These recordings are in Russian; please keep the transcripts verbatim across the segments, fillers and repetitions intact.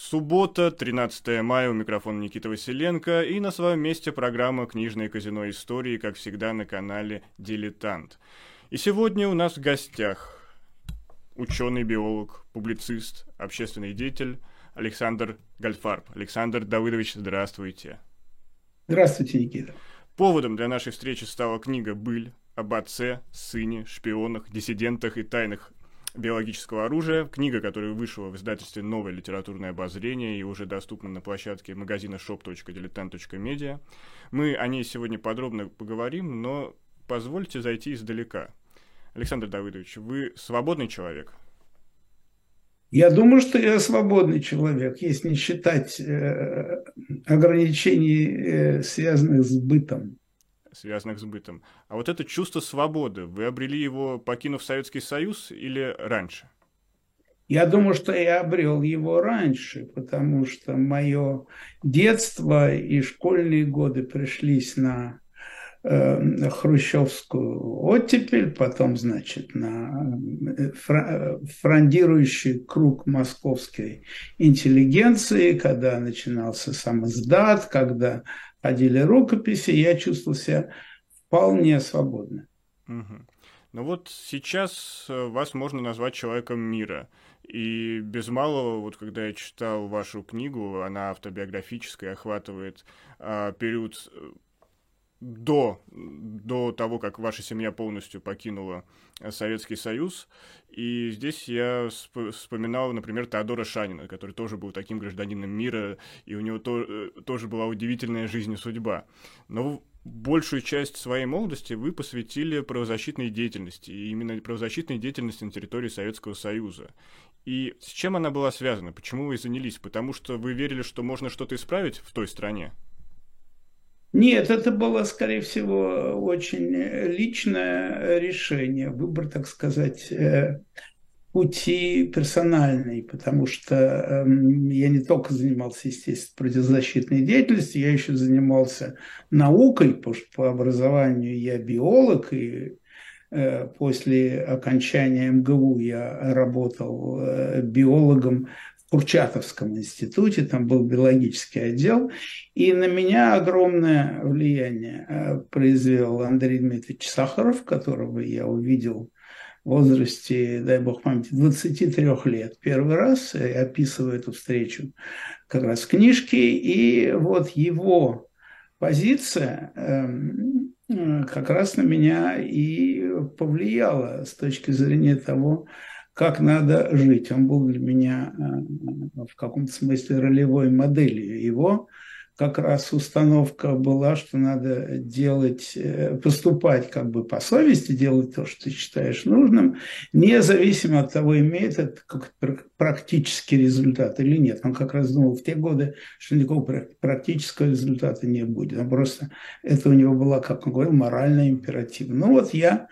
Суббота, тринадцатое мая, у микрофона Никита Василенко, и на своем месте программа «Книжное казино истории», как всегда, на канале «Дилетант». И сегодня у нас в гостях ученый, биолог, публицист, общественный деятель Александр Гольдфарб. Александр Давыдович, здравствуйте. Здравствуйте, Никита. Поводом для нашей встречи стала книга «Быль» об отце, сыне, шпионах, диссидентах и тайнах биологического оружия. Книга, которая вышла в издательстве «Новое литературное обозрение» и уже доступна на площадке магазина шоп точка дилетант точка медиа. Мы о ней сегодня подробно поговорим, но позвольте зайти издалека. Александр Давыдович, вы свободный человек? Я думаю, что я свободный человек, если не считать э, ограничений, э, связанных с бытом. Связанных с бытом. А вот это чувство свободы, вы обрели его, покинув Советский Союз, или раньше? Я думаю, что я обрел его раньше, потому что мое детство и школьные годы пришлись на э, хрущевскую оттепель, потом, значит, на фра- фрондирующий круг московской интеллигенции, когда начинался самиздат, когда ходили рукописи, я чувствовал себя вполне свободно. Мгм. Ну вот сейчас э, вас можно назвать человеком мира. И без малого, вот когда я читал вашу книгу, она автобиографическая, охватывает а, период э, до, до того, как ваша семья полностью покинула э, Советский Союз. И здесь я сп- вспоминал, например, Теодора Шанина, который тоже был таким гражданином мира, и у него то- э, тоже была удивительная жизнь и судьба. Но большую часть своей молодости вы посвятили правозащитной деятельности, и именно правозащитной деятельности на территории Советского Союза. И с чем она была связана? Почему вы занялись? Потому что вы верили, что можно что-то исправить в той стране? Нет, это было, скорее всего, очень личное решение, выбор, так сказать, э, пути персональный, потому что эм, я не только занимался, естественно, противозащитной деятельностью, я еще занимался наукой, потому что по образованию я биолог, и э, после окончания эм гэ у я работал э, биологом в Курчатовском институте, там был биологический отдел, и на меня огромное влияние э, произвел Андрей Дмитриевич Сахаров, которого я увидел в возрасте, дай бог памяти, двадцати трёх лет первый раз, я описываю эту встречу как раз в книжке, и вот его позиция эм, э, как раз на меня и повлияла с точки зрения того, как надо жить. Он был для меня э, в каком-то смысле ролевой моделью. Его как раз установка была, что надо делать, э, поступать как бы по совести, делать то, что ты считаешь нужным, независимо от того, имеет это какой-то практический результат или нет. Он как раз думал в те годы, что никакого практического результата не будет. Он просто, это у него была, как он говорил, моральная императив. Ну вот я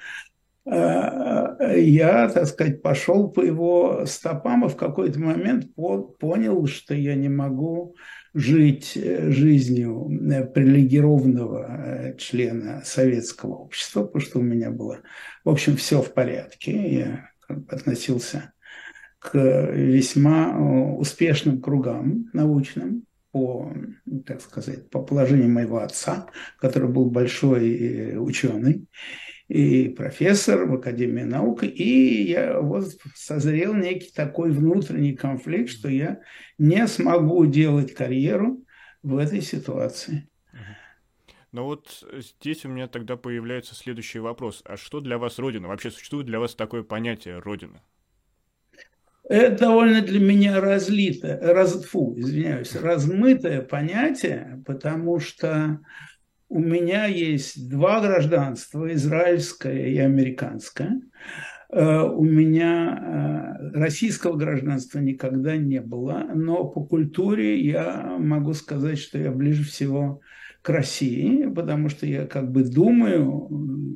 я, так сказать, пошел по его стопам и в какой-то момент понял, что я не могу жить жизнью привилегированного члена советского общества, потому что у меня было, в общем, все в порядке. Я относился к весьма успешным кругам научным по, так сказать, по положению моего отца, который был большой ученый и профессор в Академии наук, и я вот созрел некий такой внутренний конфликт, что я не смогу делать карьеру в этой ситуации. Но вот здесь у меня тогда появляется следующий вопрос. А что для вас Родина? Вообще существует для вас такое понятие Родина? Это довольно для меня разлито, раз, фу, извиняюсь, размытое понятие, потому что у меня есть два гражданства, израильское и американское. Э, У меня э, российского гражданства никогда не было, но по культуре я могу сказать, что я ближе всего к России, потому что я как бы думаю,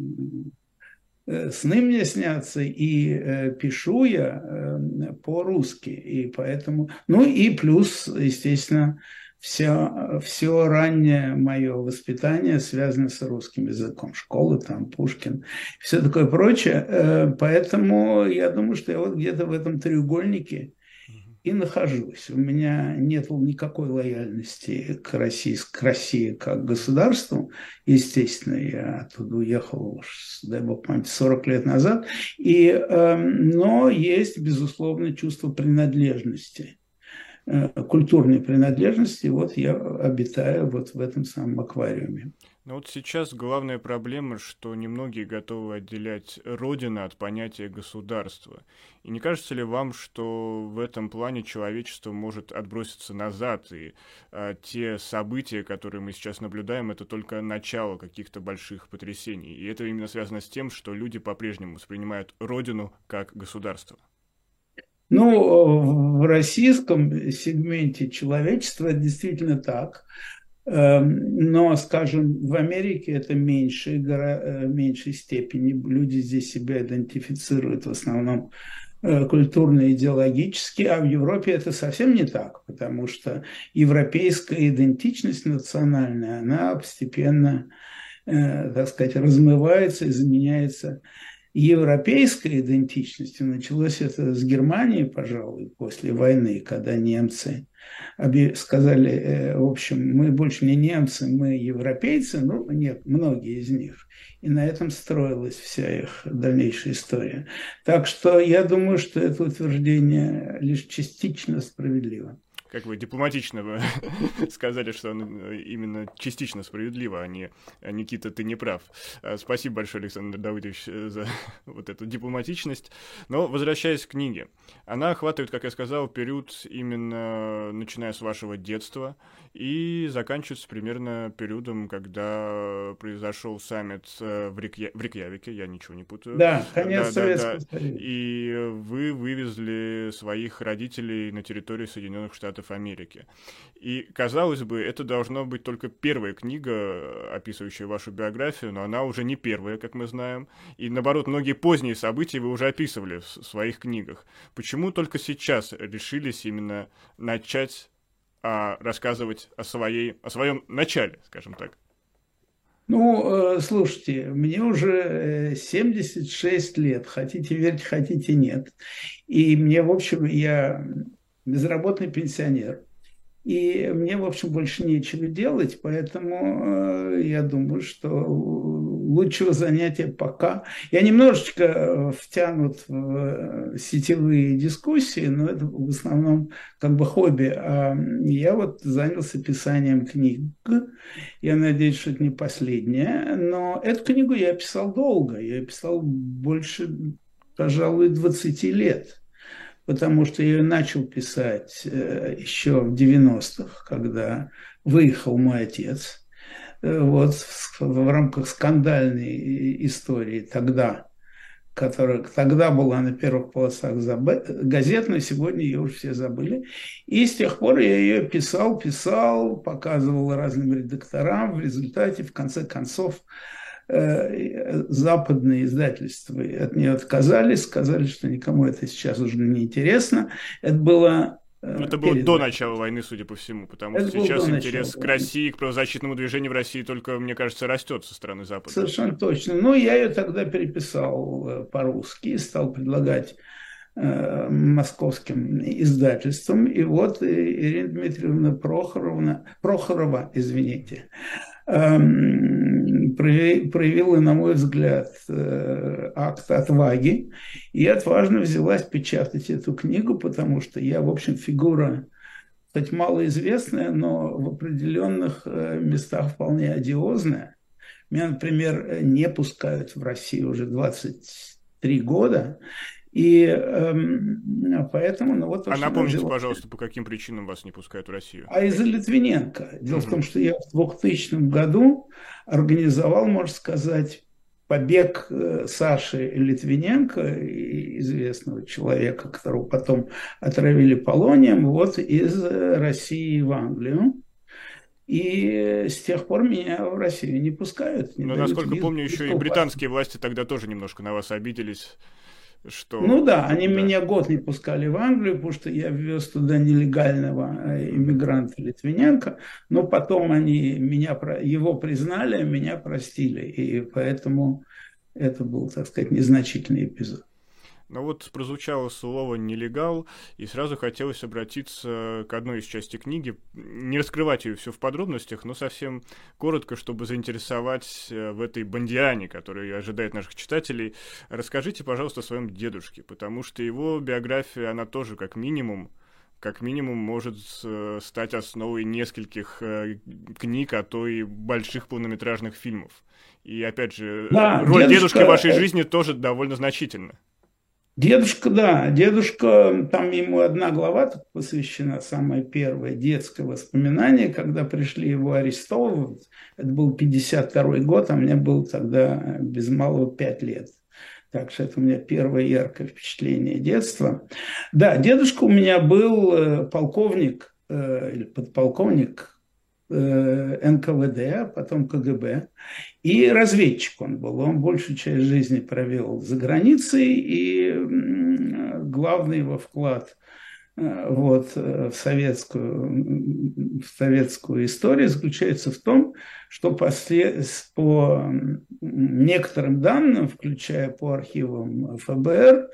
э, сны мне снятся, и э, пишу я э, по-русски, и поэтому, ну и плюс, естественно, все, все раннее мое воспитание связано с русским языком, школы там, Пушкин, все такое прочее, э, поэтому я думаю, что я вот где-то в этом треугольнике и нахожусь. У меня нет никакой лояльности к России, к России как государству. Естественно, я оттуда уехал, дай бог памяти, сорок лет назад. И, э, но есть, безусловно, чувство принадлежности, э, культурной принадлежности. Вот я обитаю вот в этом самом аквариуме. Но вот сейчас главная проблема, что немногие готовы отделять родину от понятия государства. И не кажется ли вам, что в этом плане человечество может отброситься назад, и а, те события, которые мы сейчас наблюдаем, это только начало каких-то больших потрясений? И это именно связано с тем, что люди по-прежнему воспринимают родину как государство. Ну, в российском сегменте человечества это действительно так. Но, скажем, в Америке это меньшей, меньшей степени. Люди здесь себя идентифицируют в основном культурно, идеологически, а в Европе это совсем не так, потому что европейская идентичность национальная, она постепенно, так сказать, размывается и заменяется европейской идентичностью. Началось это с Германии, пожалуй, после войны, когда немцы сказали, в общем, мы больше не немцы, мы европейцы, ну, нет, многие из них. И на этом строилась вся их дальнейшая история. Так что я думаю, что это утверждение лишь частично справедливо. Как вы дипломатично вы сказали, что он именно частично справедливо, а не «Никита, ты не прав». Спасибо большое, Александр Давыдович, за вот эту дипломатичность. Но возвращаясь к книге, она охватывает, как я сказал, период именно начиная с вашего детства и заканчивается примерно периодом, когда произошел саммит в, Рейкья... в Рейкьявике, я ничего не путаю. Да, конец да, Советского да, да. Союза. И вы вывезли своих родителей на территорию Соединенных Штатов Америки. И, казалось бы, это должно быть только первая книга, описывающая вашу биографию, но она уже не первая, как мы знаем. И, наоборот, многие поздние события вы уже описывали в своих книгах. Почему только сейчас решились именно начать а, рассказывать о, своей, о своем начале, скажем так? Ну, слушайте, мне уже семьдесят шесть лет, хотите верьте, хотите нет. И мне, в общем, я безработный пенсионер. И мне, в общем, больше нечего делать, поэтому э, я думаю, что лучшего занятия пока... Я немножечко втянут в сетевые дискуссии, но это в основном как бы хобби. А я вот занялся писанием книг. Я надеюсь, что это не последняя. Но эту книгу я писал долго. Я писал больше, пожалуй, двадцати лет. Потому что я ее начал писать еще в девяностых, когда выехал мой отец. Вот в рамках скандальной истории тогда, которая тогда была на первых полосах газет, но сегодня ее уже все забыли. И с тех пор я ее писал, писал, показывал разным редакторам. В результате, в конце концов, западные издательства от нее отказались, сказали, что никому это сейчас уже не интересно. Это было... Это было до начала войны, судя по всему, потому это что сейчас интерес к России, к правозащитному движению в России только, мне кажется, растет со стороны Запада. Совершенно точно. Но я ее тогда переписал по-русски, стал предлагать э, московским издательствам. И вот Ирина Дмитриевна Прохоровна, Прохорова, извините, проявила, на мой взгляд, акт отваги и отважно взялась печатать эту книгу, потому что я, в общем, фигура, хоть малоизвестная, но в определенных местах вполне одиозная. Меня, например, не пускают в Россию уже двадцать три года. И э, поэтому, ну вот... А напомните, взяла... пожалуйста, по каким причинам вас не пускают в Россию? А из-за Литвиненко. Дело mm-hmm. в том, что я в двухтысячном году организовал, можно сказать, побег Саши Литвиненко, известного человека, которого потом отравили полонием, вот из России в Англию. И с тех пор меня в Россию не пускают. Не Но, насколько визу, помню, еще и британские власти тогда тоже немножко на вас обиделись. Что... Ну да, они да. меня год не пускали в Англию, потому что я ввез туда нелегального иммигранта Литвиненко, но потом они меня, его признали, меня простили, и поэтому это был, так сказать, незначительный эпизод. Но вот прозвучало слово «нелегал», и сразу хотелось обратиться к одной из частей книги, не раскрывать ее все в подробностях, но совсем коротко, чтобы заинтересовать в этой бондиане, которая ожидает наших читателей. Расскажите, пожалуйста, о своем дедушке, потому что его биография, она тоже как минимум, как минимум может э, стать основой нескольких э, книг, а то и больших полнометражных фильмов. И опять же, Да, роль дедушка, дедушки в вашей жизни тоже довольно значительна. Дедушка, да, дедушка, там ему одна глава посвящена, самое первое, детское воспоминание, когда пришли его арестовывать. Это был пятьдесят второй год, а мне было тогда без малого пять лет. Так что это у меня первое яркое впечатление детства. Да, дедушка у меня был полковник э, или подполковник э, эн ка вэ дэ, а потом ка гэ бэ. И разведчик он был. Он большую часть жизни провел за границей. И главный его вклад вот, в, советскую, в советскую историю заключается в том, что после, по некоторым данным, включая по архивам эф бэ эр,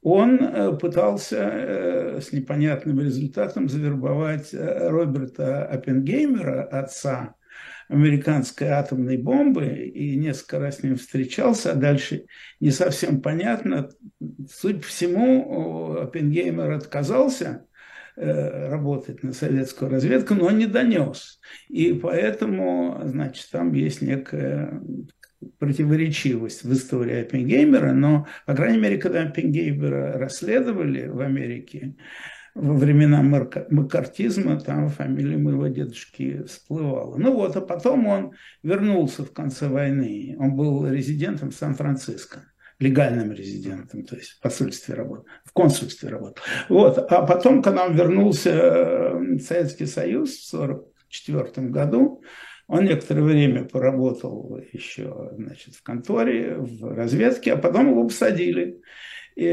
он пытался с непонятным результатом завербовать Роберта Оппенгеймера, отца американской атомной бомбы, и несколько раз с ним встречался, а дальше не совсем понятно. Судя по всему, Оппенгеймер отказался э, работать на советскую разведку, но он не донес. И поэтому, значит, там есть некая противоречивость в истории Оппенгеймера, но, по крайней мере, когда Оппенгеймера расследовали в Америке, во времена маккартизма, там фамилия моего дедушки всплывала. Ну вот, а потом он вернулся в конце войны. Он был резидентом Сан-Франциско, легальным резидентом, то есть в посольстве работал, в консульстве работал. Вот, а потом, когда он вернулся в Советский Союз в сорок четвёртом году, он некоторое время поработал еще, значит, в конторе, в разведке, а потом его посадили. И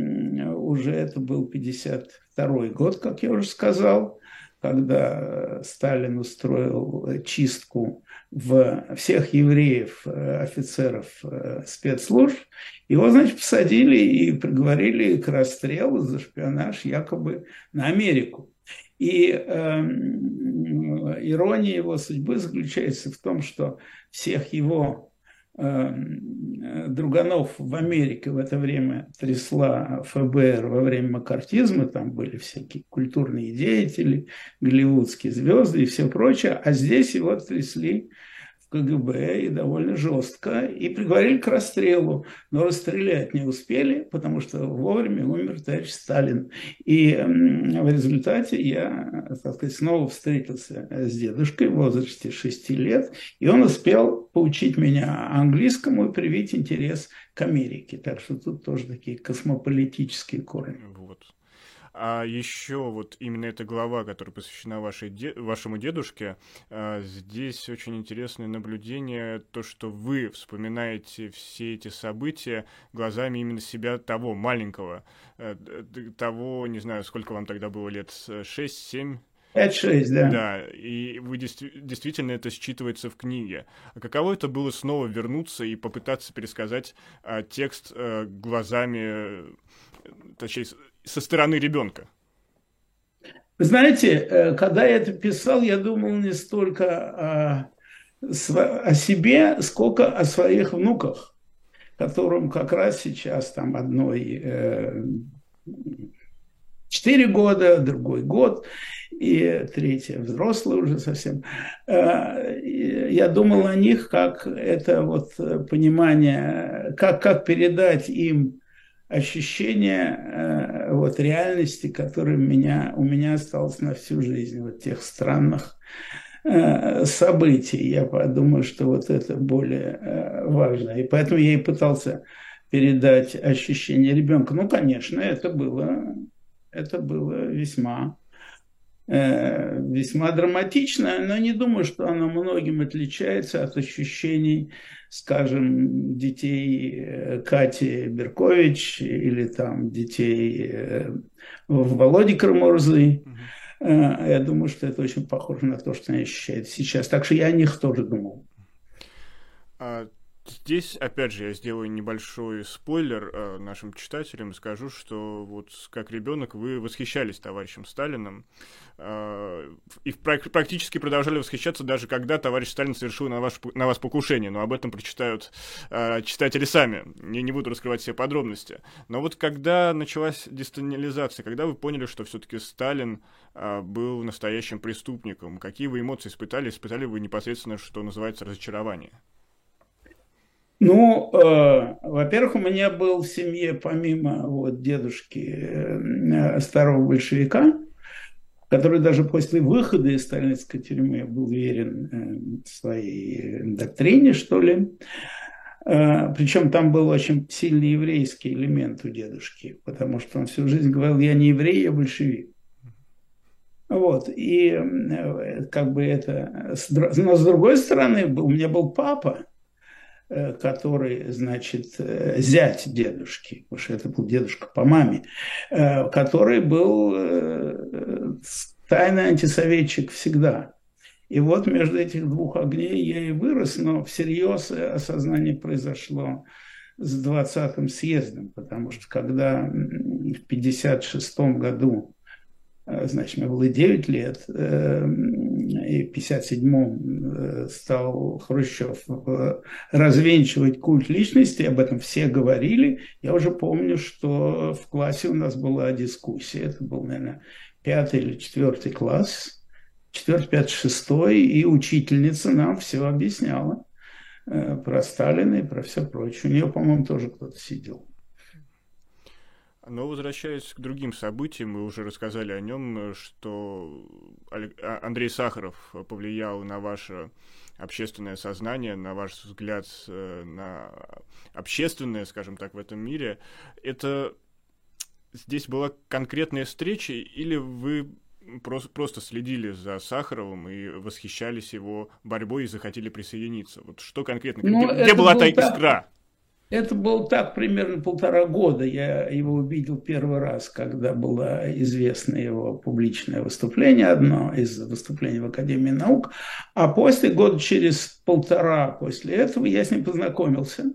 уже это был пятьдесят второй год, как я уже сказал, когда Сталин устроил чистку в всех евреев, офицеров спецслужб. Его, значит, посадили и приговорили к расстрелу за шпионаж якобы на Америку. И э, ирония его судьбы заключается в том, что всех его друганов в Америке в это время трясла эф бэ эр во время маккартизма, там были всякие культурные деятели, голливудские звезды и все прочее, а здесь его трясли в ка гэ бэ и довольно жестко, и приговорили к расстрелу, но расстрелять не успели, потому что вовремя умер товарищ Сталин. И в результате я, так сказать, снова встретился с дедушкой в возрасте шести лет, и он успел поучить меня английскому и привить интерес к Америке. Так что тут тоже такие космополитические корни. Вот. А еще вот именно эта глава, которая посвящена вашей де... вашему дедушке, здесь очень интересное наблюдение, то, что вы вспоминаете все эти события глазами именно себя того маленького, того, не знаю, сколько вам тогда было лет, шесть-семь? пять-шесть, да. Да, и вы действи- действительно это считывается в книге. А каково это было снова вернуться и попытаться пересказать а, текст а, глазами, точнее, со стороны ребенка? Вы знаете, когда я это писал, я думал не столько о, о себе, сколько о своих внуках, которым как раз сейчас там одной э, четыре года, другой год, и третья взрослая уже совсем. Я думал о них, как это вот понимание, как, как передать им ощущение вот реальности, которая у меня, у меня осталась на всю жизнь, вот тех странных событий. Я подумал, что вот это более важно. И поэтому я и пытался передать ощущение ребенка. Ну, конечно, это было, это было весьма, весьма драматично, но не думаю, что оно многим отличается от ощущений, скажем, детей Кати Беркович или там детей Володи Карамурзы. Mm-hmm. Я думаю, что это очень похоже на то, что они ощущают сейчас. Так что я о них тоже думал. А Здесь, опять же, я сделаю небольшой спойлер э, нашим читателям и скажу, что вот как ребенок вы восхищались товарищем Сталиным э, и пр- практически продолжали восхищаться, даже когда товарищ Сталин совершил на, ваш, на вас покушение, но об этом прочитают э, читатели сами, я не буду раскрывать все подробности. Но вот когда началась десталинизация, когда вы поняли, что все-таки Сталин э, был настоящим преступником, какие вы эмоции испытали? Испытали вы непосредственно, что называется, разочарование? Ну, э, во-первых, у меня был в семье, помимо вот, дедушки э, старого большевика, который даже после выхода из сталинской тюрьмы был верен э, своей доктрине, что ли. Э, причем там был очень сильный еврейский элемент у дедушки, потому что он всю жизнь говорил: я не еврей, я большевик. Вот, и э, как бы это... Но с другой стороны, у меня был папа, который, значит, зять дедушки, потому что это был дедушка по маме, который был тайный антисоветчик всегда. И вот между этих двух огней я и вырос, но всерьез осознание произошло с двадцатым съездом, потому что когда в пятьдесят шестом году, значит, мне было девять лет, и в пятьдесят седьмом стал Хрущев развенчивать культ личности, об этом все говорили. Я уже помню, что в классе у нас была дискуссия, это был, наверное, пятый или четвертый класс, четвертый, пятый, шестой, и учительница нам все объясняла про Сталина и про все прочее. У нее, по-моему, тоже кто-то сидел. Но возвращаясь к другим событиям, мы уже рассказали о нем, что Андрей Сахаров повлиял на ваше общественное сознание, на ваш взгляд на общественное, скажем так, в этом мире. Это здесь была конкретная встреча, или вы просто, просто следили за Сахаровым и восхищались его борьбой и захотели присоединиться? Вот что конкретно? Ну, где где была та так... искра? Это было так примерно полтора года. Я его увидел первый раз, когда было известно его публичное выступление, одно из выступлений в Академии наук. А после, года через полтора после этого, я с ним познакомился.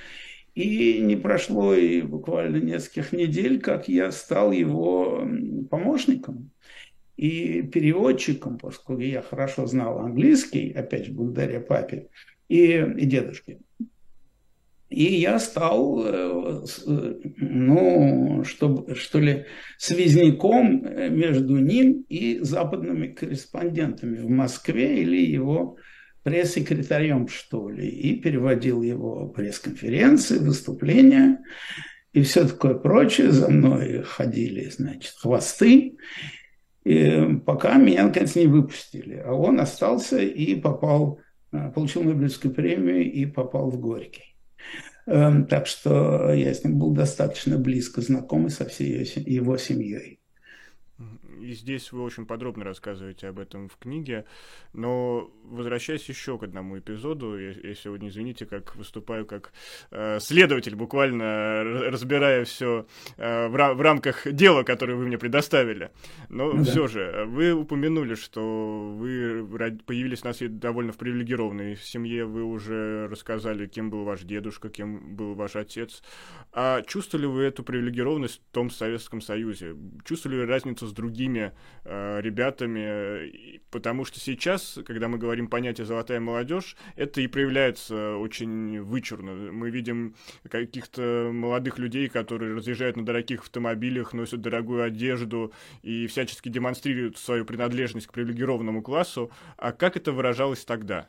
И не прошло и буквально нескольких недель, как я стал его помощником и переводчиком, поскольку я хорошо знал английский, опять же, благодаря папе и, и дедушке. И я стал, ну, что, что ли, связником между ним и западными корреспондентами в Москве, или его пресс-секретарем, что ли, и переводил его пресс-конференции, выступления и все такое прочее. За мной ходили, значит, хвосты, и пока меня, наконец, не выпустили. А он остался и попал, получил Нобелевскую премию и попал в Горький. Так что я с ним был достаточно близко знаком со всей его семьей. И здесь вы очень подробно рассказываете об этом в книге, но возвращаясь еще к одному эпизоду, я, я сегодня, извините, как выступаю как э, следователь, буквально разбирая все э, в, в рамках дела, которое вы мне предоставили. Но ну, все да. же, вы упомянули, что вы появились на свет довольно в привилегированной семье, вы уже рассказали, кем был ваш дедушка, кем был ваш отец. А чувствовали вы эту привилегированность в том Советском Союзе? Чувствовали вы разницу с другими э, ребятами, потому что сейчас, когда мы говорим понятие «золотая молодежь», это и проявляется очень вычурно. Мы видим каких-то молодых людей, которые разъезжают на дорогих автомобилях, носят дорогую одежду и всячески демонстрируют свою принадлежность к привилегированному классу. А как это выражалось тогда?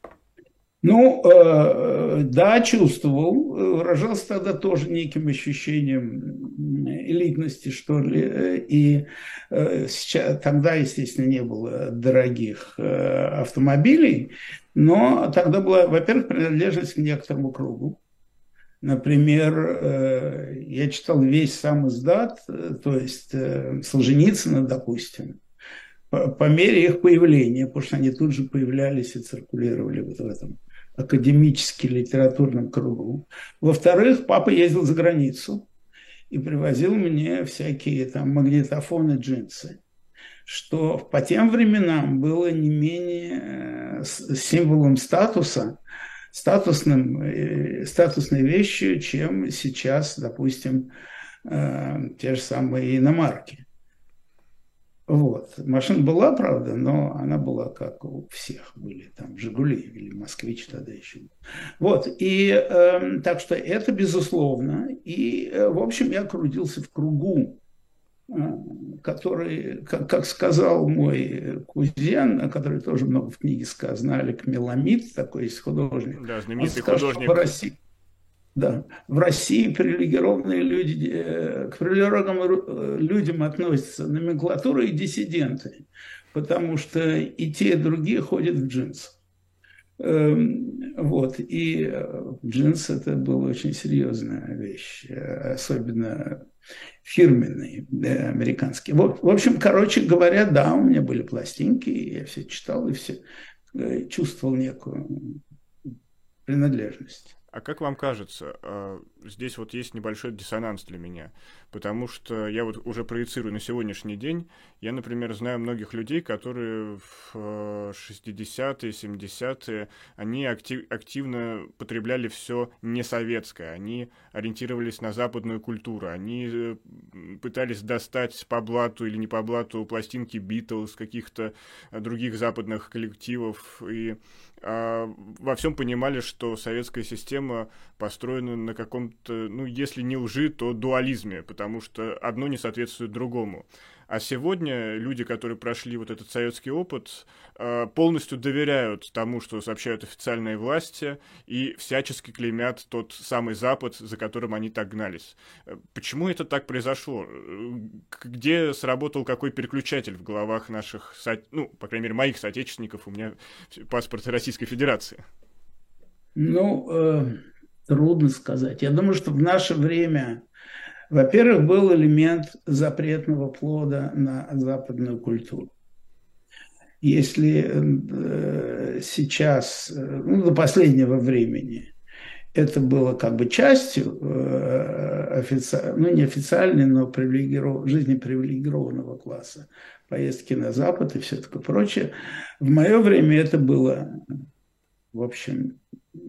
Ну, э, да, чувствовал. Выражался тогда тоже неким ощущением элитности, что ли. И э, сейчас, тогда, естественно, не было дорогих э, автомобилей, но тогда была, во-первых, принадлежность к некоторому кругу. Например, э, я читал весь сам издат, э, то есть э, Солженицына, допустим, по, по мере их появления, потому что они тут же появлялись и циркулировали вот в этом академически литературном кругу. Во-вторых, папа ездил за границу и привозил мне всякие там магнитофоны, джинсы, что по тем временам было не менее символом статуса, статусным, э, статусной вещью, чем сейчас, допустим, э, те же самые иномарки. Вот. Машина была, правда, но она была как у всех были, там, «Жигули» или «Москвич» тогда еще. Вот, и э, так что это безусловно. И, э, в общем, я крутился в кругу, э, который, как, как сказал мой кузен, который тоже много в книге сказано, Алек Меламид, такой есть художник, Да, он знаменитый сказал, что в художник. России да. В России привилегированные люди, к привилегированным людям относятся номенклатура и диссиденты, потому что и те, и другие ходят в джинсах. Вот. И джинсы это была очень серьезная вещь, особенно фирменные, да, американские. Вот, в общем, короче говоря, да, у меня были пластинки, я все читал и все чувствовал некую принадлежность. А как вам кажется, здесь вот есть небольшой диссонанс для меня, потому что я вот уже проецирую на сегодняшний день, я, например, знаю многих людей, которые в шестидесятые, семидесятые, они актив, активно потребляли все несоветское, они ориентировались на западную культуру, они пытались достать по блату или не по блату пластинки Битлз, каких-то других западных коллективов, и а, во всем понимали, что советская система построена на каком-то, ну, если не лжи, то дуализме, потому что одно не соответствует другому. А сегодня люди, которые прошли вот этот советский опыт, полностью доверяют тому, что сообщают официальные власти, и всячески клеймят тот самый Запад, за которым они так гнались. Почему это так произошло? Где сработал какой переключатель в головах наших, ну, по крайней мере, моих соотечественников? У меня паспорт Российской Федерации. Ну, э, трудно сказать. Я думаю, что в наше время, во-первых, был элемент запретного плода на западную культуру. Если э, сейчас, ну, до последнего времени, это было как бы частью э, офици... ну, не официальной, но привилегиров... жизни привилегированного класса, поездки на Запад и все такое прочее, в мое время это было, в общем,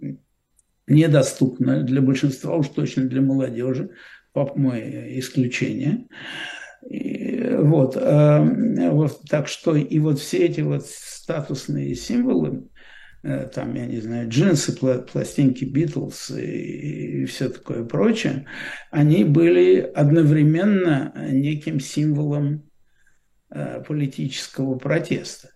недоступно для большинства, уж точно для молодежи, пап мой исключение. И, вот, э, вот, так что и вот все эти вот статусные символы, э, там, я не знаю, джинсы, пла- пластинки Битлз и, и все такое прочее, они были одновременно неким символом э, политического протеста.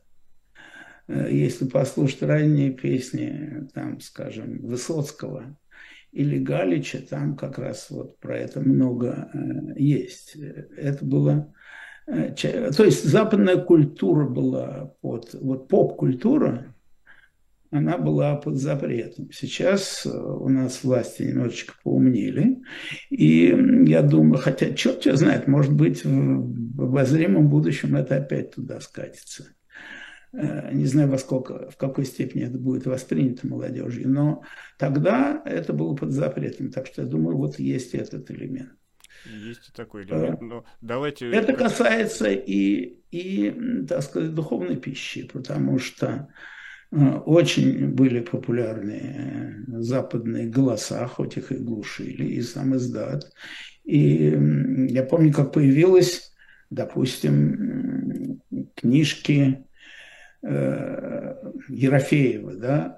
Если послушать ранние песни, там, скажем, Высоцкого или Галича, там как раз вот про это много э, есть. Это было... Э, то есть западная культура была под... Вот поп-культура, она была под запретом. Сейчас у нас власти немножечко поумнели. И я думаю, хотя черт его знает, может быть, в обозримом будущем это опять туда скатится. Не знаю, во сколько, в какой степени это будет воспринято молодежью, но тогда это было под запретом. Так что я думаю, вот есть этот элемент. Есть такой элемент, но давайте... Это касается и, и, так сказать, духовной пищи, потому что очень были популярны западные голоса, хоть их и глушили, и сам издат. И я помню, как появилась, допустим, книжки Ерофеева, да,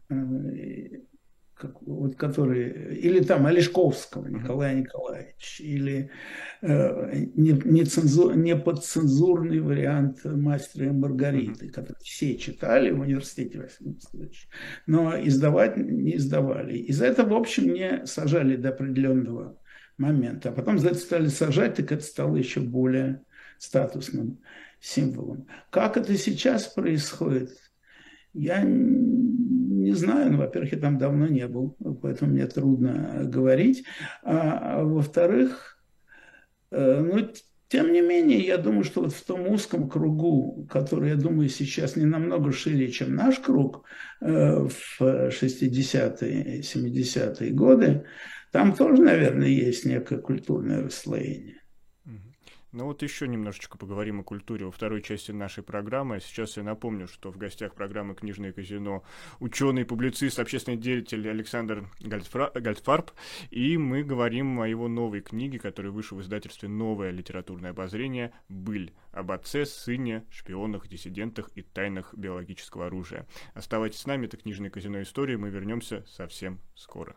вот которые, или там Олешковского Николая Николаевича, или э, неподцензур, неподцензурный вариант «Мастера и Маргариты», который все читали в университете Василия Васильевича, но издавать не издавали. И за это, в общем, не сажали до определенного момента. А потом за это стали сажать, так это стало еще более статусным символом. Как это сейчас происходит, я не знаю. Ну, во-первых, я там давно не был, поэтому мне трудно говорить. А, а во-вторых, э, ну, тем не менее, я думаю, что вот в том узком кругу, который, я думаю, сейчас не намного шире, чем наш круг э, в шестидесятые, семидесятые годы, там тоже, наверное, есть некое культурное расслоение. Ну вот еще немножечко поговорим о культуре во второй части нашей программы. Сейчас я напомню, что в гостях программы «Книжное казино» ученый, публицист, общественный деятель Александр Гальдфарб. И мы говорим о его новой книге, которая вышла в издательстве «Новое литературное обозрение» «Быль» об отце, сыне, шпионах, диссидентах и тайнах биологического оружия. Оставайтесь с нами, это «Книжное казино. Истории». Мы вернемся совсем скоро.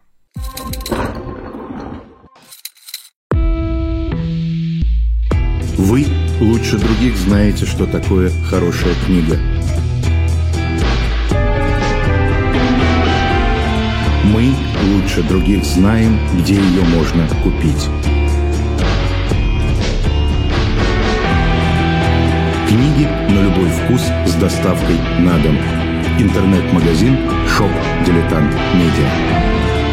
Вы лучше других знаете, что такое хорошая книга. Мы лучше других знаем, где ее можно купить. Книги на любой вкус с доставкой на дом. Интернет-магазин Shop Dilettant Media.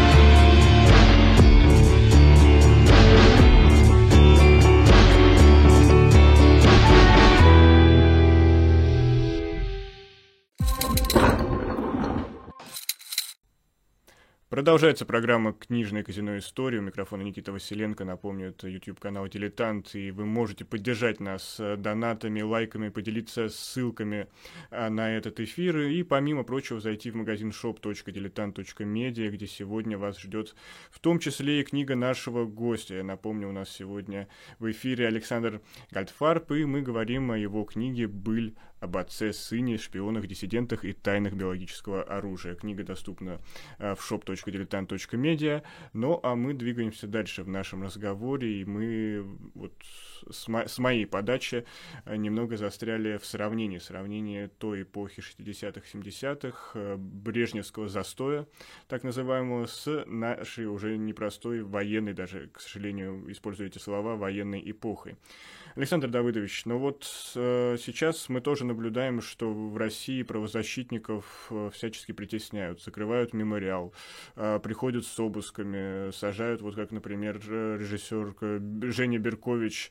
Продолжается программа «Книжное казино. Истории». У микрофона Никита Василенко. Напомню, это YouTube-канал «Дилетант», и вы можете поддержать нас донатами, лайками, поделиться ссылками на этот эфир, и, помимо прочего, зайти в магазин shop точка diletant точка media, где сегодня вас ждет в том числе и книга нашего гостя. Я напомню, у нас сегодня в эфире Александр Гальдфарб, и мы говорим о его книге «Быль» об отце, сыне, шпионах, диссидентах и тайнах биологического оружия. Книга доступна в shop точка diletant точка media. Ну, а мы двигаемся дальше в нашем разговоре, и мы вот с, мо- с моей подачи немного застряли в сравнении. Сравнении той эпохи шестидесятых, семидесятых, брежневского застоя, так называемого, с нашей уже непростой военной, даже, к сожалению, используя эти слова, военной эпохой. Александр Давыдович, ну вот э, сейчас мы тоже наблюдаем, что в России правозащитников э, всячески притесняют, закрывают мемориал, э, приходят с обысками, сажают, вот как, например, режиссер Женя Беркович,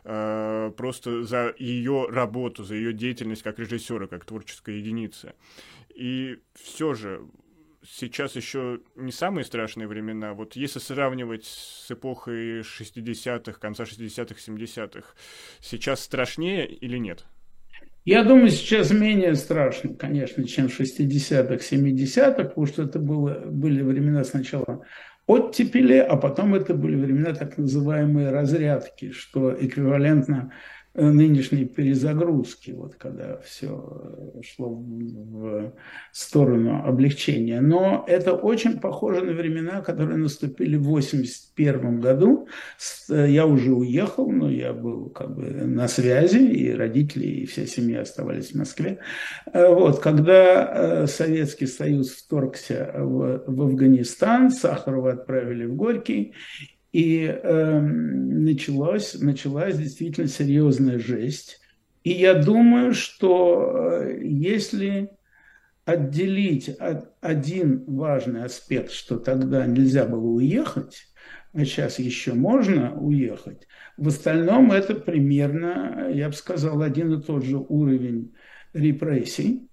э, просто за ее работу, за ее деятельность как режиссера, как творческой единицы. И все же сейчас еще не самые страшные времена. Вот если сравнивать с эпохой шестидесятых, конца шестидесятых, семидесятых, сейчас страшнее или нет? Я думаю, сейчас менее страшно, конечно, чем в шестидесятых, семидесятых, потому что это было, были времена сначала оттепели, а потом это были времена так называемые разрядки, что эквивалентно нынешней перезагрузки, вот когда все шло в сторону облегчения. Но это очень похоже на времена, которые наступили в восемьдесят первом году. Я уже уехал, но я был как бы на связи, и родители, и вся семья оставались в Москве. Вот, когда Советский Союз вторгся в, в Афганистан, Сахарова отправили в Горький, и э, началась, началась действительно серьезная жесть. И я думаю, что э, если отделить от, один важный аспект, что тогда нельзя было уехать, а сейчас еще можно уехать, в остальном это примерно, я бы сказал, один и тот же уровень репрессий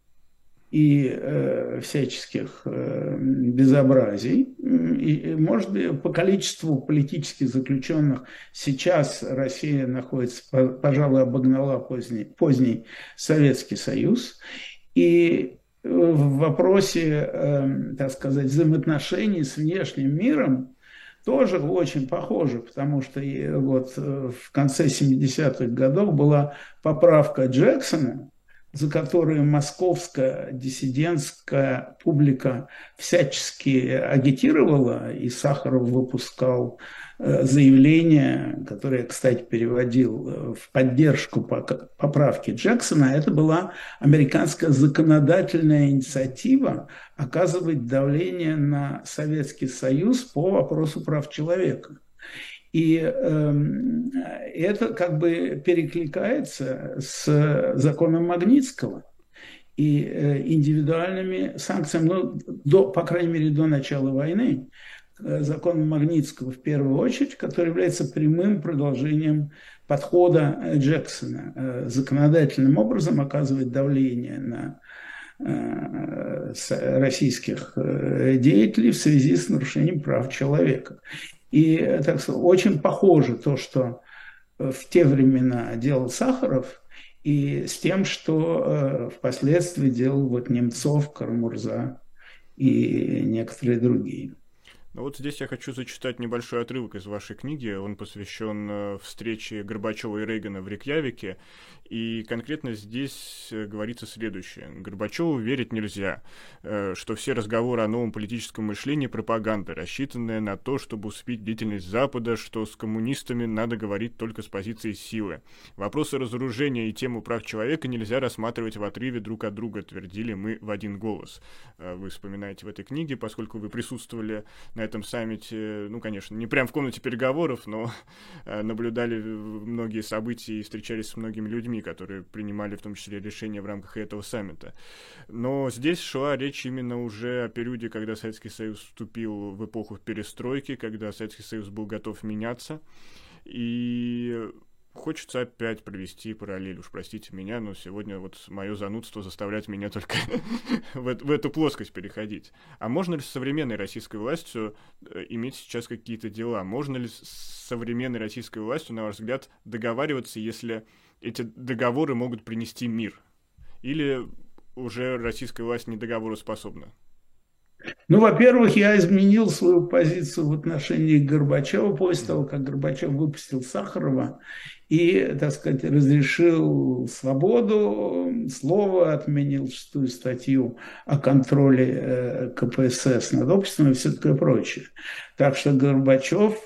и э, всяческих э, безобразий. И, может быть, по количеству политических заключенных сейчас Россия находится, пожалуй, обогнала поздний, поздний Советский Союз. И в вопросе, э, так сказать, взаимоотношений с внешним миром тоже очень похоже, потому что вот в конце семидесятых годов была поправка Джексона, за которую московская диссидентская публика всячески агитировала, и Сахаров выпускал заявление, которое я, кстати, переводил в поддержку поправки Джексона. Это была американская законодательная инициатива оказывать давление на Советский Союз по вопросу прав человека. И э, это как бы перекликается с законом Магнитского и э, индивидуальными санкциями, ну, до, по крайней мере, до начала войны, э, законом Магнитского в первую очередь, который является прямым продолжением подхода Джексона, э, законодательным образом оказывать давление на э, российских э, деятелей в связи с нарушением прав человека. И, так сказать, очень похоже то, что в те времена делал Сахаров, и с тем, что впоследствии делал вот Немцов, Карамурза и некоторые другие. Ну вот здесь я хочу зачитать небольшой отрывок из вашей книги. Он посвящен встрече Горбачева и Рейгана в Рейкьявике. И конкретно здесь говорится следующее. Горбачеву верить нельзя, что все разговоры о новом политическом мышлении – пропаганда, рассчитанная на то, чтобы усыпить бдительность Запада, что с коммунистами надо говорить только с позиции силы. Вопросы разоружения и тему прав человека нельзя рассматривать в отрыве друг от друга, твердили мы в один голос. Вы вспоминаете в этой книге, поскольку вы присутствовали на этом саммите, ну, конечно, не прям в комнате переговоров, но наблюдали многие события и встречались с многими людьми, которые принимали в том числе решения в рамках этого саммита. Но здесь шла речь именно уже о периоде, когда Советский Союз вступил в эпоху перестройки, когда Советский Союз был готов меняться. И хочется опять провести параллель. Уж простите меня, но сегодня вот мое занудство заставляет меня только в, в эту плоскость переходить. А можно ли с современной российской властью иметь сейчас какие-то дела? Можно ли с современной российской властью, на ваш взгляд, договариваться, если эти договоры могут принести мир? Или уже российская власть не договороспособна? Ну, во-первых, я изменил свою позицию в отношении Горбачева после того, как Горбачев выпустил Сахарова и, так сказать, разрешил свободу слова, отменил шестую статью о контроле ка пэ эс эс над обществом и все такое прочее. Так что Горбачев,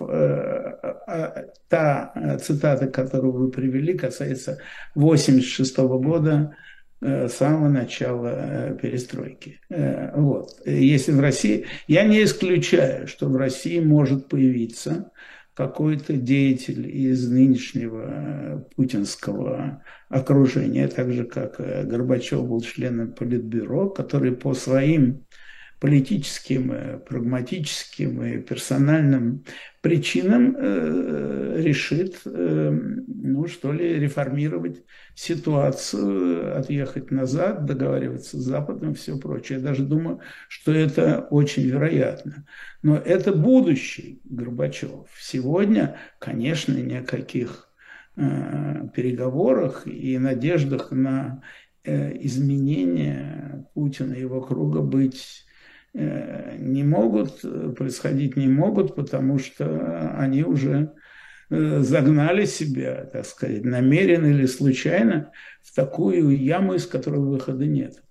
та цитата, которую вы привели, касается восемьдесят шестого года, с самого начала перестройки. Вот. Если в России, я не исключаю, что в России может появиться какой-то деятель из нынешнего путинского окружения, так же как Горбачев был членом Политбюро, который по своим политическим, прагматическим и персональным причинам э, решит, э, ну что ли, реформировать ситуацию, отъехать назад, договариваться с Западом и все прочее. Я даже думаю, что это очень вероятно. Но это будущий Горбачев. Сегодня, конечно, ни о каких э, переговорах и надеждах на э, изменения Путина и его круга быть не могут, происходить не могут, потому что они уже загнали себя, так сказать, намеренно или случайно в такую яму, из которой выхода нет.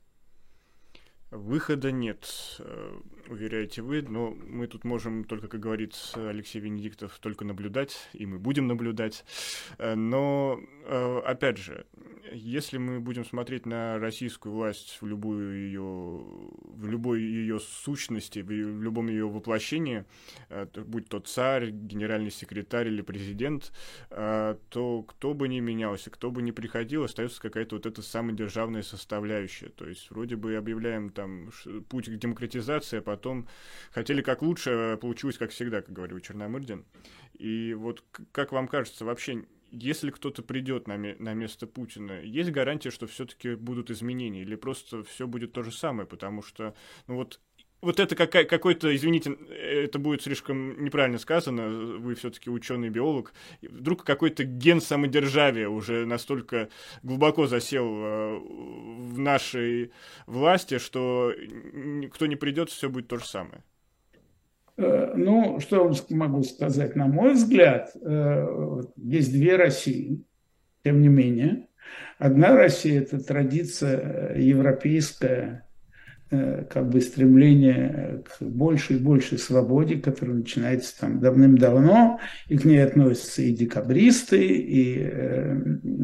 Выхода нет, уверяете вы, но мы тут можем только, как говорит Алексей Венедиктов, только наблюдать, и мы будем наблюдать. Но, опять же, если мы будем смотреть на российскую власть в любую ее, в любой ее сущности, в любом ее воплощении, будь то царь, генеральный секретарь или президент, то кто бы ни менялся, кто бы ни приходил, остается какая-то вот эта самодержавная составляющая. То есть вроде бы объявляем там путь к демократизации, а потом хотели как лучше, получилось как всегда, как говорил Черномырдин. И вот как вам кажется, вообще, если кто-то придет на, на место Путина, есть гарантия, что все-таки будут изменения, или просто все будет то же самое, потому что, ну вот, вот это какая, какой-то, извините, это будет слишком неправильно сказано, вы все-таки ученый-биолог, вдруг какой-то ген самодержавия уже настолько глубоко засел в нашей власти, что кто не придет, все будет то же самое. Ну, что я могу сказать? На мой взгляд, есть две России, тем не менее. Одна Россия – это традиция европейская, как бы стремление к большей и большей свободе, которая начинается там давным-давно, и к ней относятся и декабристы, и э,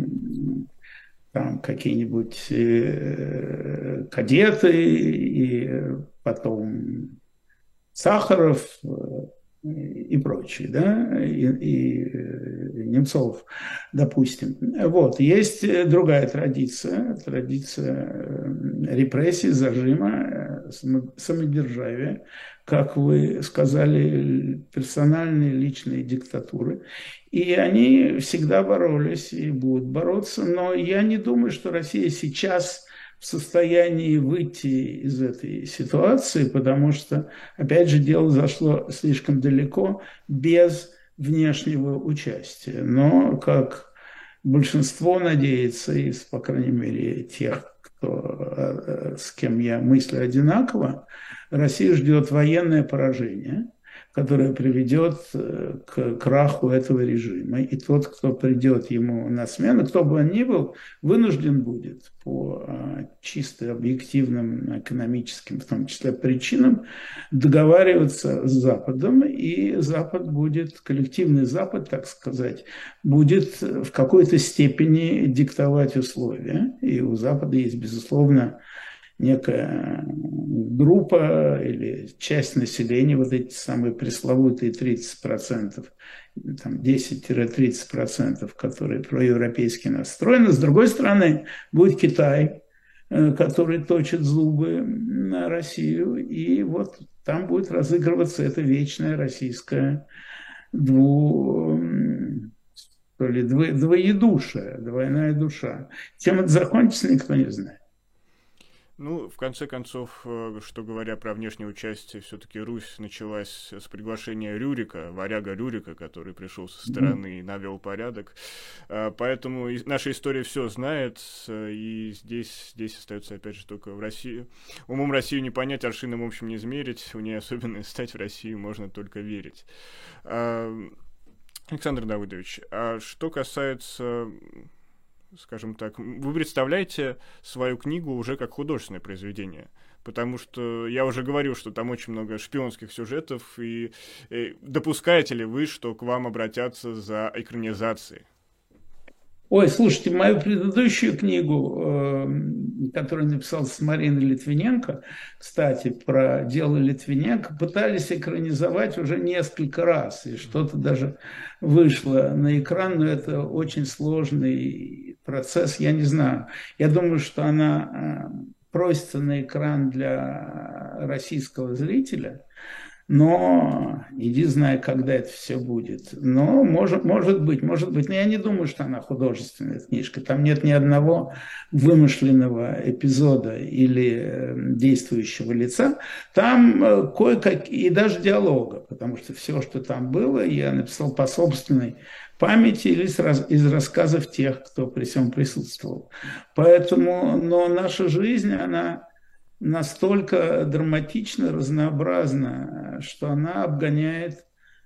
там какие-нибудь э, кадеты, и потом Сахаров и прочие, да, и, и Немцов, допустим. Вот. Есть другая традиция, традиция репрессий, зажима, самодержавия, как вы сказали, персональные личные диктатуры. И они всегда боролись и будут бороться, но я не думаю, что Россия сейчас в состоянии выйти из этой ситуации, потому что, опять же, дело зашло слишком далеко без внешнего участия. Но, как большинство надеется, из, по крайней мере, тех, кто, с кем я мыслю одинаково, Россию ждет военное поражение, которое приведет к краху этого режима. И тот, кто придет ему на смену, кто бы он ни был, вынужден будет по чисто объективным экономическим, в том числе, причинам договариваться с Западом. И Запад будет, коллективный Запад, так сказать, будет в какой-то степени диктовать условия. И у Запада есть, безусловно, некая группа или часть населения, вот эти самые пресловутые тридцать процентов, там десять-тридцать процентов, которые проевропейски настроены. С другой стороны, будет Китай, который точит зубы на Россию, и вот там будет разыгрываться это вечное российское дву... то ли дво... двоедушие, двойная душа. Чем это закончится, никто не знает. Ну, в конце концов, что говоря про внешнее участие, все-таки Русь началась с приглашения Рюрика, варяга Рюрика, который пришел со стороны и навел порядок. Поэтому наша история все знает, и здесь, здесь остается, опять же, только в России. Умом Россию не понять, аршином, в общем, не измерить. У нее особенно стать в Россию можно только верить. Александр Давыдович, а что касается... скажем так, вы представляете свою книгу уже как художественное произведение, потому что я уже говорил, что там очень много шпионских сюжетов, и, и допускаете ли вы, что к вам обратятся за экранизацией? Ой, слушайте, мою предыдущую книгу, э, которую написал с Мариной Литвиненко, кстати, про дело Литвиненко, пытались экранизовать уже несколько раз, и что-то даже вышло на экран, но это очень сложный процесс, я не знаю. Я думаю, что она э, просится на экран для российского зрителя, но иди знай, когда это все будет. Но может, может быть, может быть. Но я не думаю, что она художественная книжка. Там нет ни одного вымышленного эпизода или действующего лица. Там кое-как и даже диалога, потому что все, что там было, я написал по собственной памяти или из рассказов тех, кто при всем присутствовал. Поэтому, но наша жизнь, она настолько драматично, разнообразна, что она обгоняет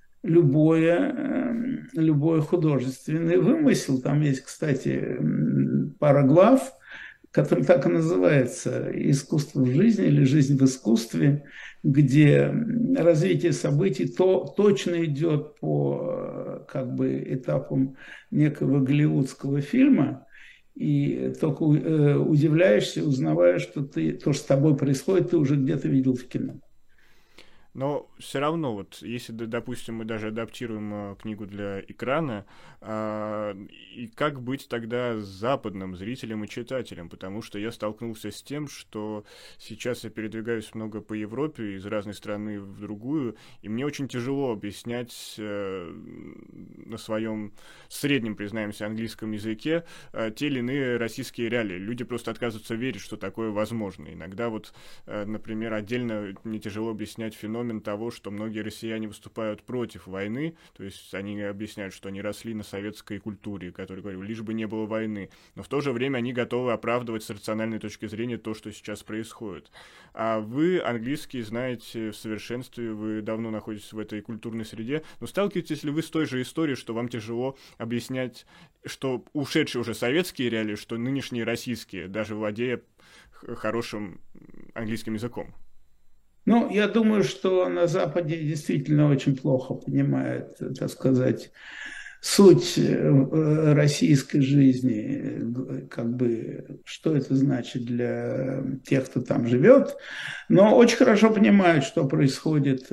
любое, любой художественный вымысел. Там есть, кстати, пара глав, который так и называется «Искусство в жизни» или «Жизнь в искусстве», где развитие событий то, точно идет по как бы, этапам некого голливудского фильма, и только э, удивляешься, узнавая, что ты, то, что с тобой происходит, ты уже где-то видел в кино. Но все равно, вот, если, допустим, мы даже адаптируем э, книгу для экрана, э, и как быть тогда с западным зрителем и читателем? Потому что я столкнулся с тем, что сейчас я передвигаюсь много по Европе, из разной страны в другую, и мне очень тяжело объяснять э, на своем среднем, признаемся, английском языке э, те или иные российские реалии. Люди просто отказываются верить, что такое возможно. Иногда вот, э, например, отдельно мне тяжело объяснять феномен того, что многие россияне выступают против войны, то есть они объясняют, что они росли на советской культуре, которая говорит, лишь бы не было войны, но в то же время они готовы оправдывать с рациональной точки зрения то, что сейчас происходит. А вы английский знаете в совершенстве, вы давно находитесь в этой культурной среде, но сталкиваетесь ли вы с той же историей, что вам тяжело объяснять, что ушедшие уже советские реалии, что нынешние российские, даже владея хорошим английским языком? Ну, я думаю, что на Западе действительно очень плохо понимают, так сказать, суть российской жизни, как бы, что это значит для тех, кто там живет, но очень хорошо понимают, что происходит,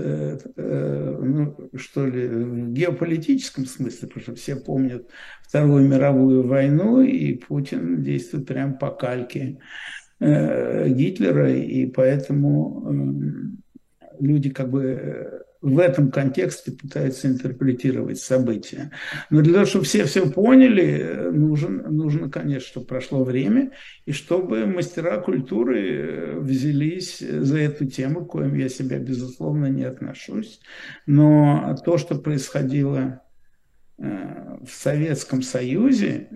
ну, что ли, в геополитическом смысле, потому что все помнят Вторую мировую войну, и Путин действует прямо по кальке Гитлера, и поэтому люди как бы в этом контексте пытаются интерпретировать события. Но для того, чтобы все все поняли, нужен, нужно, конечно, чтобы прошло время, и чтобы мастера культуры взялись за эту тему, к коим я себя, безусловно, не отношусь. Но то, что происходило в Советском Союзе,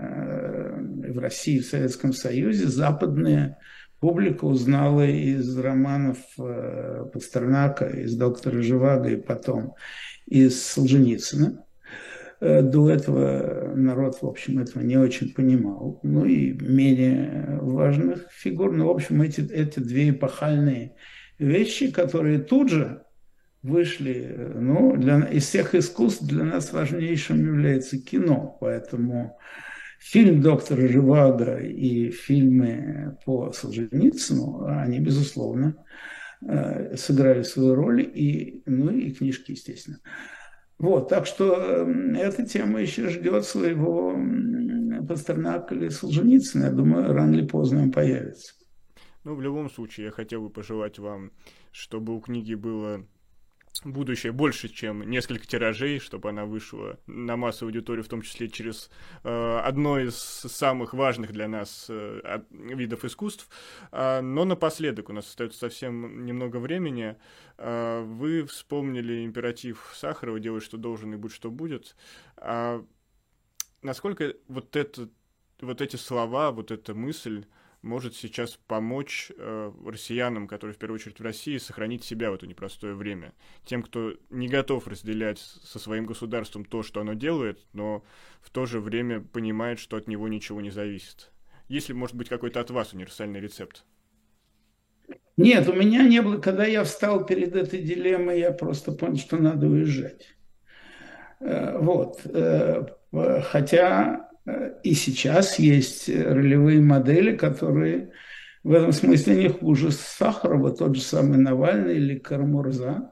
в России, в Советском Союзе западная публика узнала из романов Пастернака, из «Доктора Живаго» и потом из Солженицына. До этого народ, в общем, этого не очень понимал. Ну и менее важных фигур. Но, в общем, эти, эти две эпохальные вещи, которые тут же вышли, ну, для, из всех искусств для нас важнейшим является кино. Поэтому фильм «Доктора Живаго» и фильмы по Солженицыну, они, безусловно, сыграли свою роль, и, ну и книжки, естественно. Вот, так что эта тема еще ждет своего Пастернака или Солженицына. Я думаю, рано или поздно он появится. Ну, в любом случае, я хотел бы пожелать вам, чтобы у книги было будущее больше, чем несколько тиражей, чтобы она вышла на массовую аудиторию, в том числе через э, одно из самых важных для нас э, видов искусств. А, но напоследок, у нас остается совсем немного времени, а, вы вспомнили императив Сахарова «Делай, что должен, и будь, что будет». А, насколько вот, это, вот эти слова, вот эта мысль может сейчас помочь э, россиянам, которые в первую очередь в России, сохранить себя в это непростое время. Тем, кто не готов разделять со своим государством то, что оно делает, но в то же время понимает, что от него ничего не зависит. Есть ли, может быть, какой-то от вас универсальный рецепт? Нет, у меня не было. Когда я встал перед этой дилеммой, я просто понял, что надо уезжать. Вот. Хотя и сейчас есть ролевые модели, которые в этом смысле не хуже Сахарова, тот же самый Навальный или Карамурза.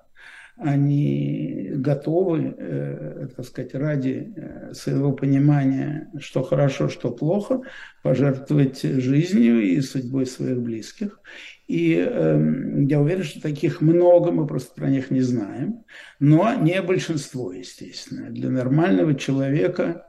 Они готовы, э, так сказать, ради своего понимания, что хорошо, что плохо, пожертвовать жизнью и судьбой своих близких. И э, я уверен, что таких много, мы просто про них не знаем. Но не большинство, естественно. Для нормального человека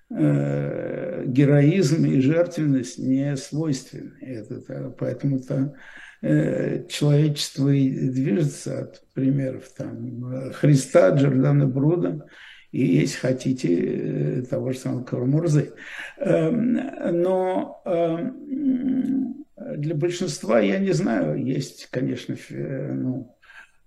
э, героизм и жертвенность не свойственны. Это, поэтому-то человечество и движется от примеров там, Христа, Джордана Бруда и, если хотите, того же самого Карамурзы. Но для большинства, я не знаю, есть, конечно, ну,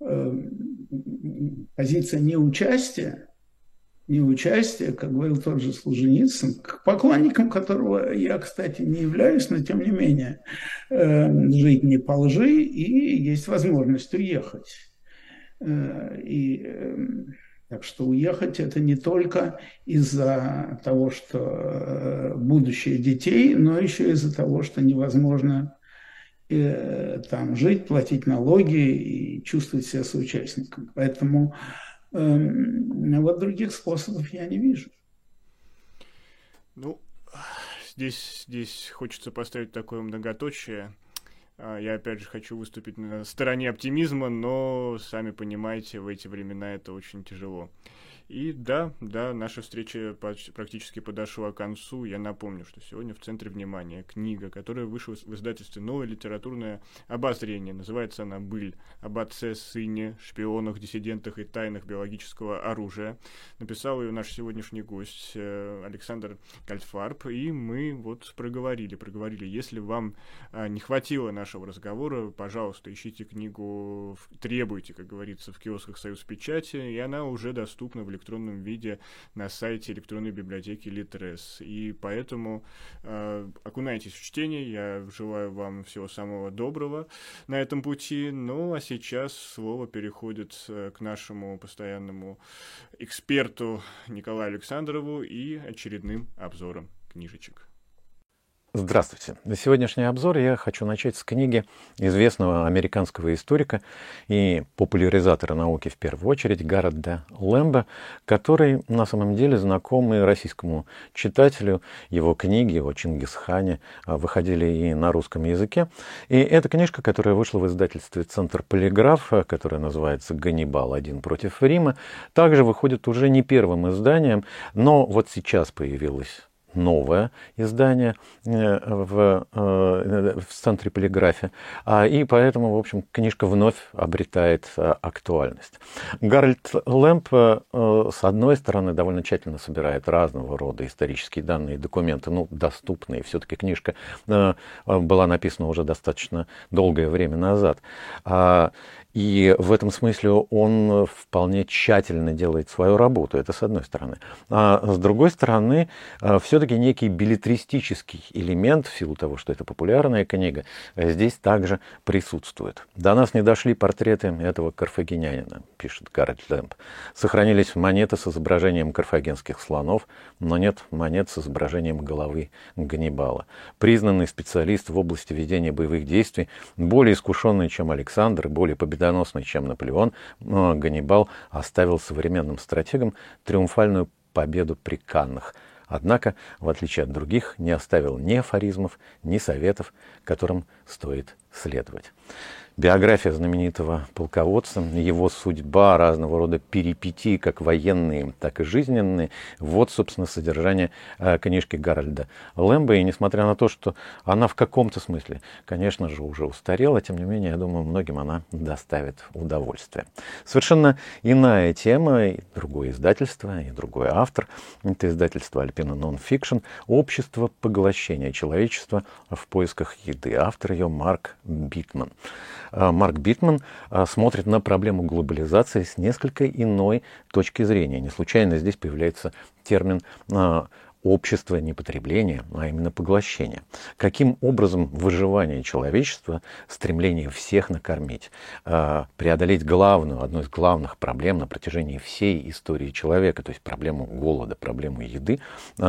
позиция неучастия, неучастия, как говорил тот же Солженицын, к поклонникам которого я, кстати, не являюсь, но тем не менее, э, жить не по лжи, и есть возможность уехать. Э, и, э, так что уехать это не только из-за того, что э, будущее детей, но еще из-за того, что невозможно э, там жить, платить налоги и чувствовать себя соучастником. Поэтому вот других способов я не вижу. Ну, здесь, здесь хочется поставить такое многоточие. Я, опять же, хочу выступить на стороне оптимизма, но, сами понимаете, в эти времена это очень тяжело. И да, да, наша встреча практически подошла к концу. Я напомню, что сегодня в центре внимания книга, которая вышла в издательстве «Новое литературное обозрение». Называется она «Быль. Об отце, сыне, шпионах, диссидентах и тайнах биологического оружия». Написал ее наш сегодняшний гость Александр Кальфарб. И мы вот проговорили, проговорили. Если вам не хватило нашего разговора, пожалуйста, ищите книгу, требуйте, как говорится, в киосках «Союзпечати», и она уже доступна в электронном виде на сайте электронной библиотеки Литрес. И поэтому э, окунайтесь в чтение. Я желаю вам всего самого доброго на этом пути. Ну, а сейчас слово переходит э, к нашему постоянному эксперту Николаю Александрову и очередным обзором книжечек. Здравствуйте. Сегодняшний обзор я хочу начать с книги известного американского историка и популяризатора науки в первую очередь Гарольда Лэмба, который на самом деле знаком и российскому читателю. Его книги о Чингисхане выходили и на русском языке. И эта книжка, которая вышла в издательстве «Центр Полиграф», которая называется «Ганнибал. Один против Рима», также выходит уже не первым изданием, но вот сейчас появилась новое издание в, в центре полиграфии, и поэтому, в общем, книжка вновь обретает актуальность. Гарольд Лэмб, с одной стороны, довольно тщательно собирает разного рода исторические данные и документы, ну, доступные. Все-таки книжка была написана уже достаточно долгое время назад. И в этом смысле он вполне тщательно делает свою работу, это с одной стороны. А с другой стороны, все-таки некий беллетристический элемент, в силу того, что это популярная книга, здесь также присутствует. До нас не дошли портреты этого карфагенянина, пишет Гарольд Лэмб. Сохранились монеты с изображением карфагенских слонов, но нет монет с изображением головы Ганнибала. Признанный специалист в области ведения боевых действий, более искушенный, чем Александр, более победоносный, чем Наполеон, но Ганнибал оставил современным стратегам триумфальную победу при Каннах. Однако, в отличие от других, не оставил ни афоризмов, ни советов, которым стоит следовать. Биография знаменитого полководца, его судьба, разного рода перипетии, как военные, так и жизненные. Вот, собственно, содержание книжки Гарольда Лэмба. И несмотря на то, что она в каком-то смысле, конечно же, уже устарела, тем не менее, я думаю, многим она доставит удовольствие. Совершенно иная тема, и другое издательство, и другой автор. Это издательство Alpina Non-Fiction «Общество поглощения человечества в поисках еды». Автор ее Марк Битман. Марк Битман смотрит на проблему глобализации с несколько иной точки зрения. Не случайно здесь появляется термин общество не потребления, а именно поглощения. Каким образом выживание человечества, стремление всех накормить, преодолеть главную, одну из главных проблем на протяжении всей истории человека, то есть проблему голода, проблему еды,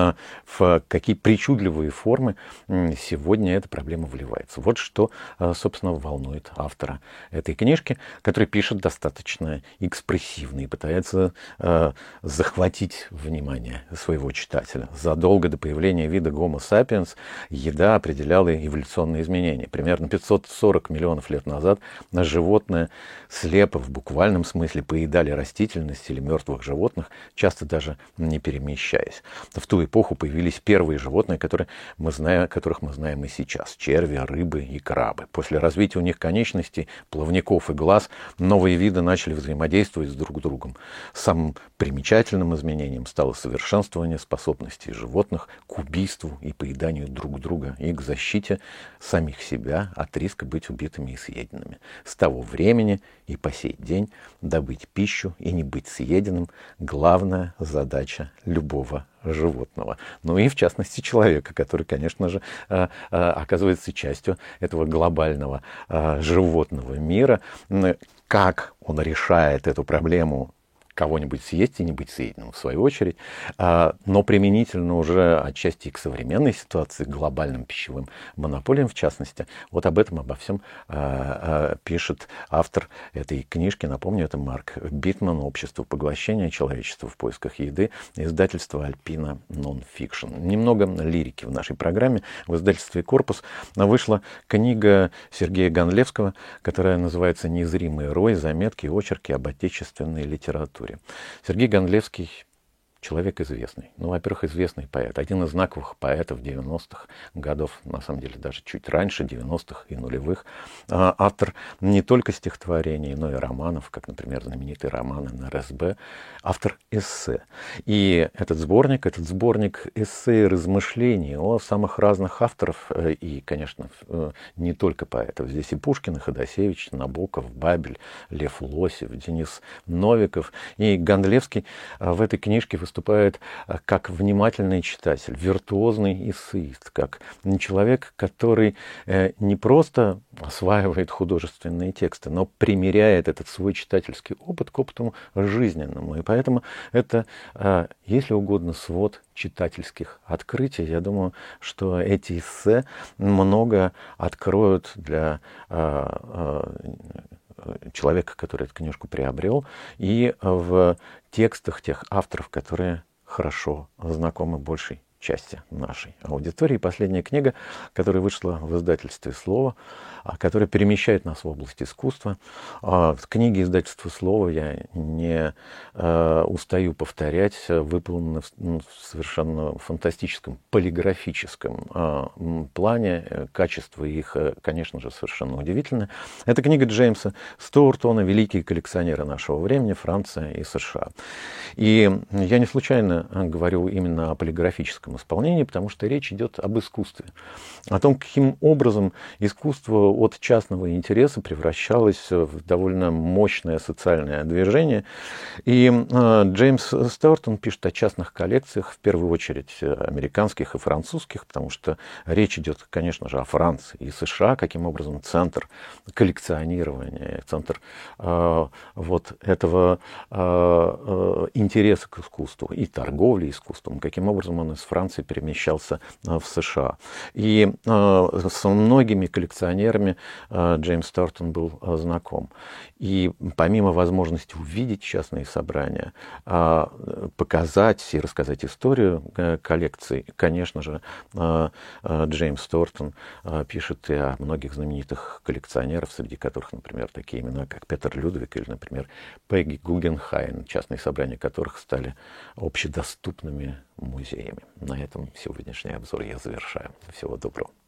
в какие причудливые формы сегодня эта проблема вливается. Вот что, собственно, волнует автора этой книжки, который пишет достаточно экспрессивно и пытается захватить внимание своего читателя. Задолго до появления вида Homo sapiens еда определяла эволюционные изменения. Примерно пятьсот сорок миллионов лет назад животные слепо, в буквальном смысле, поедали растительность или мертвых животных, часто даже не перемещаясь. В ту эпоху появились первые животные, которые мы знаем, которых мы знаем и сейчас. Черви, рыбы и крабы. После развития у них конечностей, плавников и глаз, новые виды начали взаимодействовать с друг другом. Самым примечательным изменением стало совершенствование способностей животных к убийству и поеданию друг друга и к защите самих себя от риска быть убитыми и съеденными. С того времени и по сей день добыть пищу и не быть съеденным – главная задача любого животного. Ну и в частности человека, который, конечно же, оказывается частью этого глобального животного мира. Как он решает эту проблему кого-нибудь съесть и не быть съеденным, в свою очередь, но применительно уже отчасти и к современной ситуации, к глобальным пищевым монополиям, в частности. Вот об этом, обо всем пишет автор этой книжки. Напомню, это Марк Битман «Общество поглощения человечества в поисках еды», издательство Alpina Non-Fiction. Немного лирики в нашей программе. В издательстве «Корпус» вышла книга Сергея Гондлевского, которая называется «Незримый рой. Заметки и очерки об отечественной литературе». Сергей Гондлевский человек известный. Ну, во-первых, известный поэт. Один из знаковых поэтов девяностых годов, на самом деле даже чуть раньше, девяностых и нулевых. Автор не только стихотворений, но и романов, как, например, знаменитый роман эн эр эс бэ. Автор эссе. И этот сборник, этот сборник эссе и размышлений о самых разных авторов, и, конечно, не только поэтов. Здесь и Пушкин, и Ходосевич, Набоков, Бабель, Лев Лосев, Денис Новиков. И Гондлевский в этой книжке выступает как внимательный читатель, виртуозный эссеист, как человек, который не просто осваивает художественные тексты, но примеряет этот свой читательский опыт к опыту жизненному. И поэтому это, если угодно, свод читательских открытий. Я думаю, что эти эссе много откроют для человека, который эту книжку приобрел, и в текстах тех авторов, которые хорошо знакомы большей части нашей аудитории. Последняя книга, которая вышла в издательстве «Слово», которая перемещает нас в область искусства. В книге издательства «Слово», я не устаю повторять, выполнены в совершенно фантастическом полиграфическом плане. Качество их, конечно же, совершенно удивительное. Это книга Джеймса Стоуртона «Великие коллекционеры нашего времени. Франция и США». И я не случайно говорю именно о полиграфическом исполнении, потому что речь идет об искусстве, о том, каким образом искусство от частного интереса превращалось в довольно мощное социальное движение. И э, Джеймс Стоуртон пишет о частных коллекциях, в первую очередь американских и французских, потому что речь идет, конечно же, о Франции и США, каким образом центр коллекционирования, центр э, вот этого э, э, интереса к искусству и торговли искусством, каким образом он из Франции перемещался э, в США. И э, с многими коллекционерами э, Джеймс Стоуртон был э, знаком. И помимо возможности увидеть частные собрания, э, показать и рассказать историю э, коллекций, конечно же, э, э, Джеймс Стоуртон э, пишет и о многих знаменитых коллекционеров, среди которых, например, такие имена, как Петер Людвиг или, например, Пегги Гугенхайн, частные собрания которых стали общедоступными музеями. На этом сегодняшний обзор я завершаю. Всего доброго.